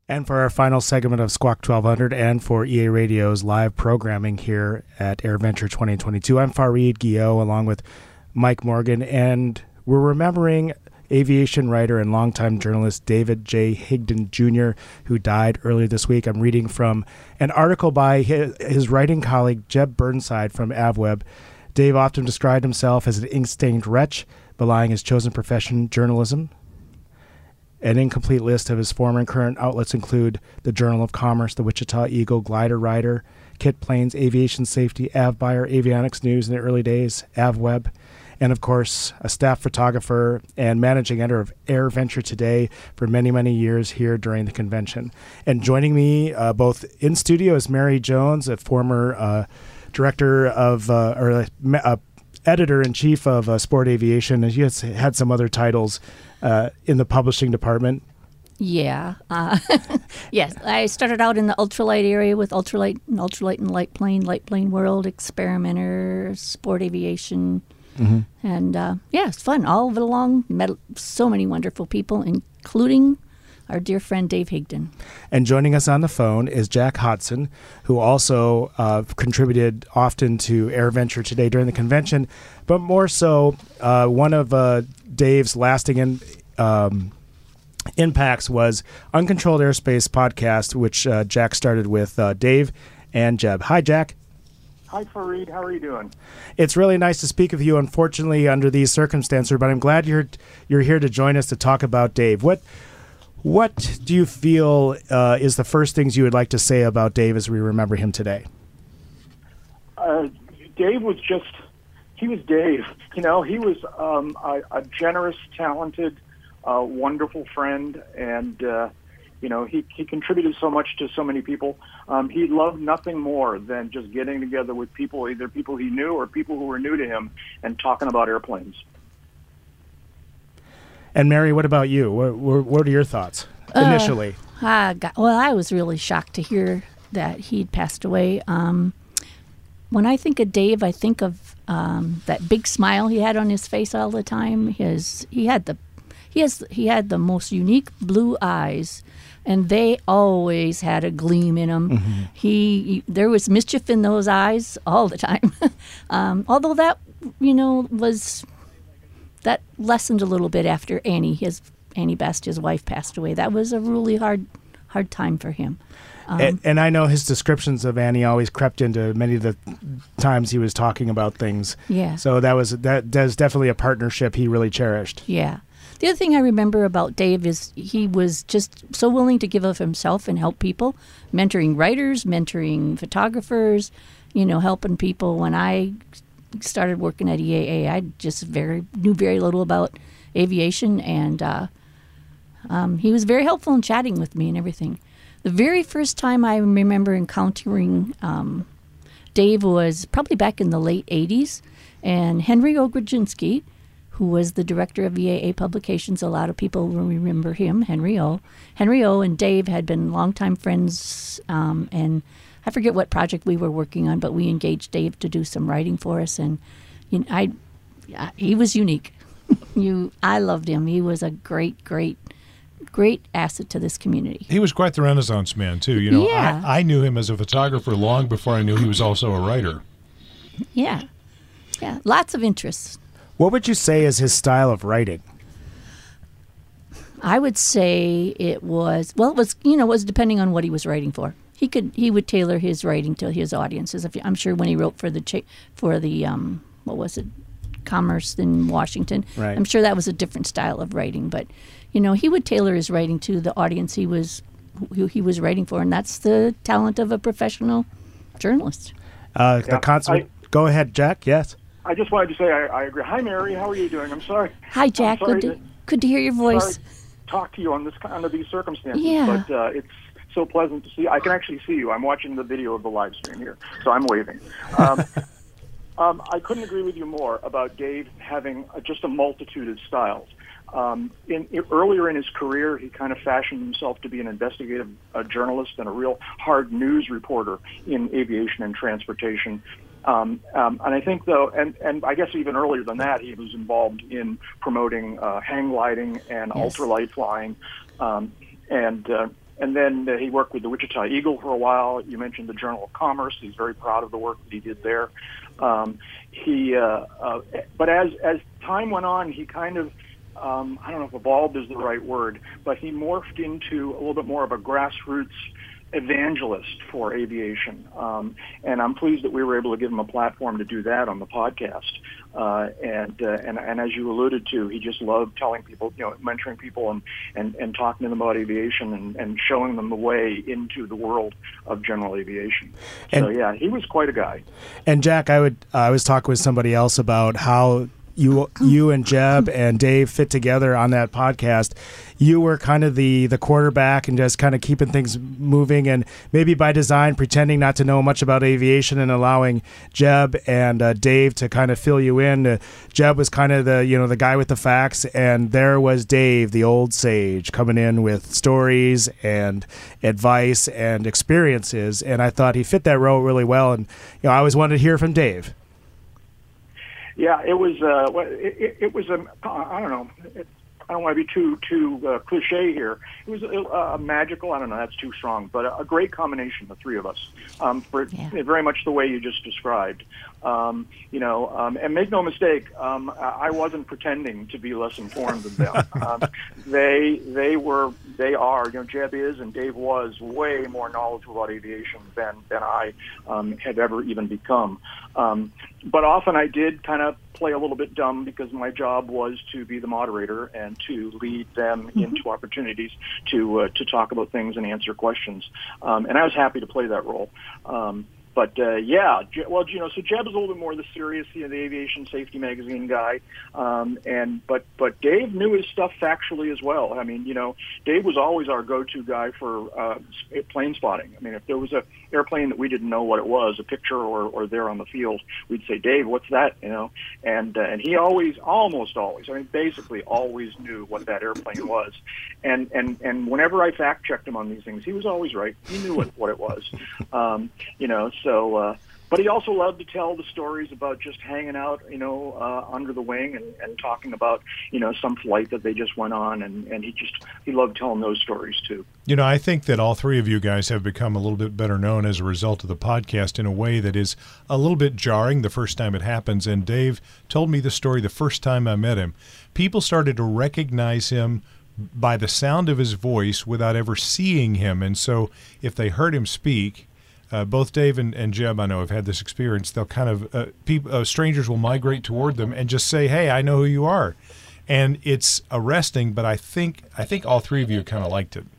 And for our final segment of Squawk 1200 and for EA Radio's live programming here at AirVenture 2022, I'm Fareed Guillot along with Mike Morgan, and we're remembering aviation writer and longtime journalist David J. Higdon Jr., who died earlier this week. I'm reading from an article by his writing colleague Jeb Burnside from AvWeb. Dave often described himself as an ink-stained wretch, belying his chosen profession, journalism. An incomplete list of his former and current outlets include the Journal of Commerce, the Wichita Eagle, Glider Rider, Kit Planes, Aviation Safety, AvBuyer, Avionics News in the early days, AvWeb, and of course, a staff photographer and managing editor of AirVenture Today for many, many years here during the convention. And joining me both in studio is Mary Jones, a former director of, editor-in-chief of Sport Aviation, and she has had some other titles in the publishing department. Yeah. Yes, I started out in the ultralight area with ultralight and light plane world, experimenter, sport aviation. Mm-hmm. And it's fun. All of it along, met so many wonderful people, including our dear friend Dave Higdon. And joining us on the phone is Jack Hodson, who also contributed often to AirVenture Today during the convention, but more so one of Dave's lasting impacts was Uncontrolled Airspace podcast, which Jack started with Dave and Jeb. Hi, Jack. Hi, Fareed. How are you doing? It's really nice to speak with you, unfortunately, under these circumstances, but I'm glad you're here to join us to talk about Dave. What do you feel is the first things you would like to say about Dave as we remember him today? Dave was he was Dave. You know, he was a generous, talented, wonderful friend, and, he contributed so much to so many people. He loved nothing more than just getting together with people, either people he knew or people who were new to him, and talking about airplanes. And Mary, what about you? What are your thoughts initially? I was really shocked to hear that he'd passed away. When I think of Dave, I think of that big smile he had on his face all the time. He had the most unique blue eyes, and they always had a gleam in them. Mm-hmm. There was mischief in those eyes all the time. Although that that lessened a little bit after Annie Best, his wife, passed away. That was a really hard time for him. And I know his descriptions of Annie always crept into many of the times he was talking about things. Yeah. So that's definitely a partnership he really cherished. Yeah. The other thing I remember about Dave is he was just so willing to give of himself and help people, mentoring writers, mentoring photographers, helping people. When I started working at EAA, I just knew very little about aviation, and he was very helpful in chatting with me and everything. The very first time I remember encountering Dave was probably back in the late 80s, and Henry Ogrodzinski, who was the director of EAA Publications, a lot of people will remember him, Henry O. Henry O. and Dave had been longtime friends, and I forget what project we were working on, but we engaged Dave to do some writing for us, and he was unique. I loved him. He was a great asset to this community. He was quite the Renaissance man, too. Yeah. I knew him as a photographer long before I knew he was also a writer. Yeah. Lots of interests. What would you say is his style of writing? I would say it was depending on what he was writing for. He would tailor his writing to his audiences. I'm sure when he wrote for the Commerce in Washington, right. I'm sure that was a different style of writing. But he would tailor his writing to the audience who he was writing for, and that's the talent of a professional journalist. Go ahead, Jack. Yes. I just wanted to say I agree. Hi, Mary. How are you doing? I'm sorry. Hi, Jack. Good to hear your voice. Sorry to talk to you under these circumstances. Yeah. But it's so pleasant to see. I can actually see you. I'm watching the video of the live stream here, so I'm waving. I couldn't agree with you more about Dave having just a multitude of styles. Earlier in his career, he kind of fashioned himself to be an investigative journalist and a real hard news reporter in aviation and transportation. And I think, though, and I guess even earlier than that, he was involved in promoting hang gliding and Yes. ultralight flying. And And then he worked with the Wichita Eagle for a while. You mentioned the Journal of Commerce. He's very proud of the work that he did there. But as time went on, he kind of, I don't know if evolved is the right word, but he morphed into a little bit more of a grassroots evangelist for aviation. And I'm pleased that we were able to give him a platform to do that on the podcast. And as you alluded to, he just loved telling people, mentoring people and talking to them about aviation and showing them the way into the world of general aviation. So yeah, he was quite a guy. And Jack, I was talking with somebody else about how you and Jeb and Dave fit together on that podcast. You were kind of the quarterback and just kind of keeping things moving, and maybe by design pretending not to know much about aviation and allowing Jeb and Dave to kind of fill you in. Jeb was kind of the guy with the facts, and there was Dave, the old sage, coming in with stories and advice and experiences. And I thought he fit that role really well. And I always wanted to hear from Dave. Yeah, it was. It was a. I don't know. I don't want to be too cliche here. It was a magical. I don't know. That's too strong, but a great combination, the three of us, very much the way you just described. And make no mistake, I wasn't pretending to be less informed than them. They are. Jeb is and Dave was way more knowledgeable about aviation than I had ever even become. But often I did kind of play a little bit dumb because my job was to be the moderator and to lead them into opportunities to talk about things and answer questions. And I was happy to play that role. So Jeb is a little bit more the serious, the Aviation Safety Magazine guy, but Dave knew his stuff factually as well. I mean, Dave was always our go-to guy for plane spotting. I mean, if there was a airplane that we didn't know what it was, a picture or there on the field, we'd say, Dave, what's that? And he almost always, basically always knew what that airplane was. And whenever I fact-checked him on these things, he was always right. He knew what it was. But he also loved to tell the stories about just hanging out, under the wing and talking about, some flight that they just went on. And he loved telling those stories too. I think that all three of you guys have become a little bit better known as a result of the podcast in a way that is a little bit jarring the first time it happens. And Dave told me the story the first time I met him. People started to recognize him by the sound of his voice without ever seeing him. And so if they heard him speak, both Dave and Jeb, I know, have had this experience. They'll kind of strangers will migrate toward them and just say, "Hey, I know who you are," and it's arresting. But I think all three of you kind of liked it.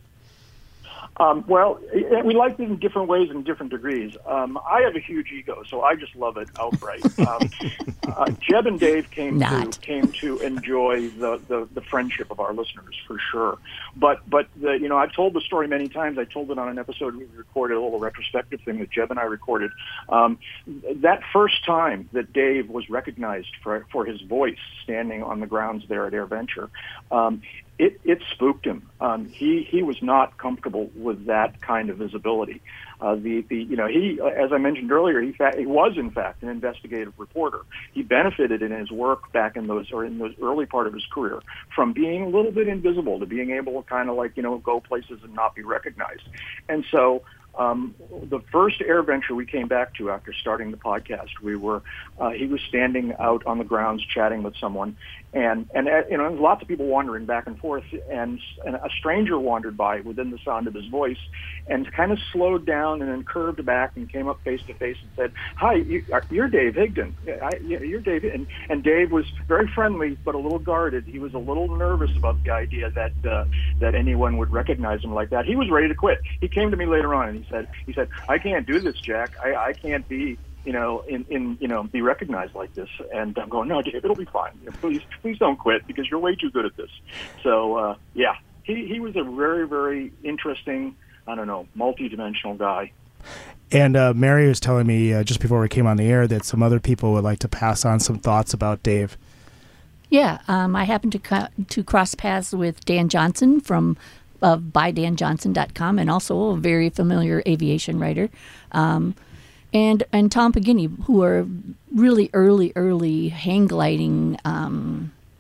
We liked it in different ways and different degrees. I have a huge ego, so I just love it outright. Jeb and Dave came to enjoy the friendship of our listeners for sure. But I've told the story many times. I told it on an episode we recorded, a little retrospective thing that Jeb and I recorded. That first time that Dave was recognized for his voice standing on the grounds there at AirVenture, it spooked him. He was not comfortable with that kind of visibility. He, as I mentioned earlier, he was in fact an investigative reporter. He benefited in his work back in those early part of his career from being a little bit invisible to being able to kind of go places and not be recognized. And so the first AirVenture we came back to after starting the podcast, he was standing out on the grounds chatting with someone, and lots of people wandering back and forth, and a stranger wandered by within the sound of his voice, and kind of slowed down and then curved back and came up face to face and said, "Hi, you're Dave Higdon. You're Dave." And Dave was very friendly but a little guarded. He was a little nervous about the idea that anyone would recognize him like that. He was ready to quit. He came to me later on and he said, "I can't do this, Jack. I can't be be recognized like this." And I'm going, "No, Dave, it'll be fine. Please don't quit because you're way too good at this." So he was a very, very interesting, multi-dimensional guy. And Mary was telling me just before we came on the air that some other people would like to pass on some thoughts about Dave. Yeah, I happened to cross paths with Dan Johnson from ByDanJohnson.com, and also a very familiar aviation writer. And Tom Pagini, who are really early hang gliding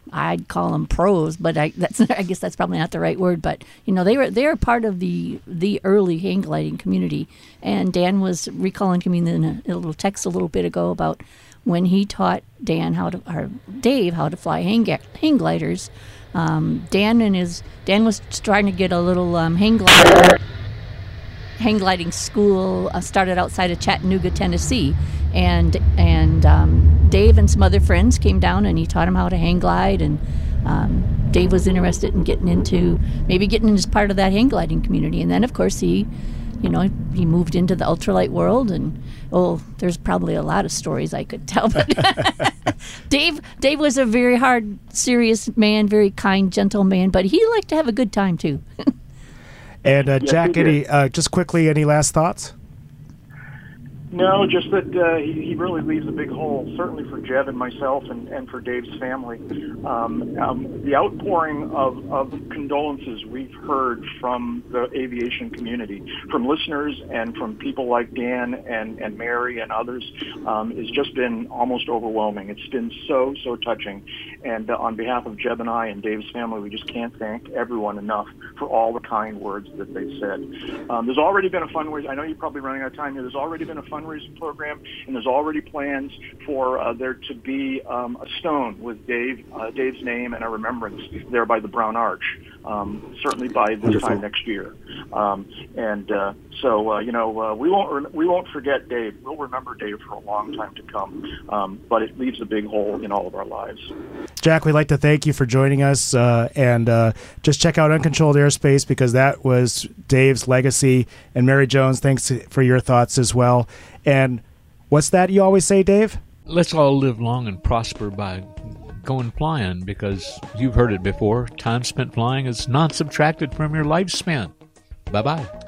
I'd call them pros, but I guess that's probably not the right word. But they were part of the early hang gliding community. And Dan was recalling to me in a little text a little bit ago about when he taught Dave how to fly hang gliders. Dan was trying to get a little hang gliding school started outside of Chattanooga, Tennessee, and Dave and some other friends came down and he taught him how to hang glide, and Dave was interested in getting as part of that hang gliding community. And then of course he moved into the ultralight world, and there's probably a lot of stories I could tell, but Dave was a very hard, serious man, very kind, gentle man, but he liked to have a good time too. And Jack, just quickly, any last thoughts? No, just that he really leaves a big hole, certainly for Jeb and myself and for Dave's family. The outpouring of condolences we've heard from the aviation community, from listeners and from people like Dan and Mary and others, has just been almost overwhelming. It's been so touching. And on behalf of Jeb and I and Dave's family, we just can't thank everyone enough for all the kind words that they've said. There's already been a fundraiser. I know you're probably running out of time here. There's already been a fundraising program, and there's already plans for there to be a stone with Dave's name and a remembrance there by the Brown Arch, certainly by this Wonderful. time next year. We won't forget Dave. We'll remember Dave for a long time to come, but it leaves a big hole in all of our lives. Jack, we'd like to thank you for joining us, and just check out Uncontrolled Airspace, because that was Dave's legacy. And Mary Jones, thanks for your thoughts as well. And what's that you always say, Dave? Let's all live long and prosper by going flying, because you've heard it before. Time spent flying is not subtracted from your lifespan. Bye-bye.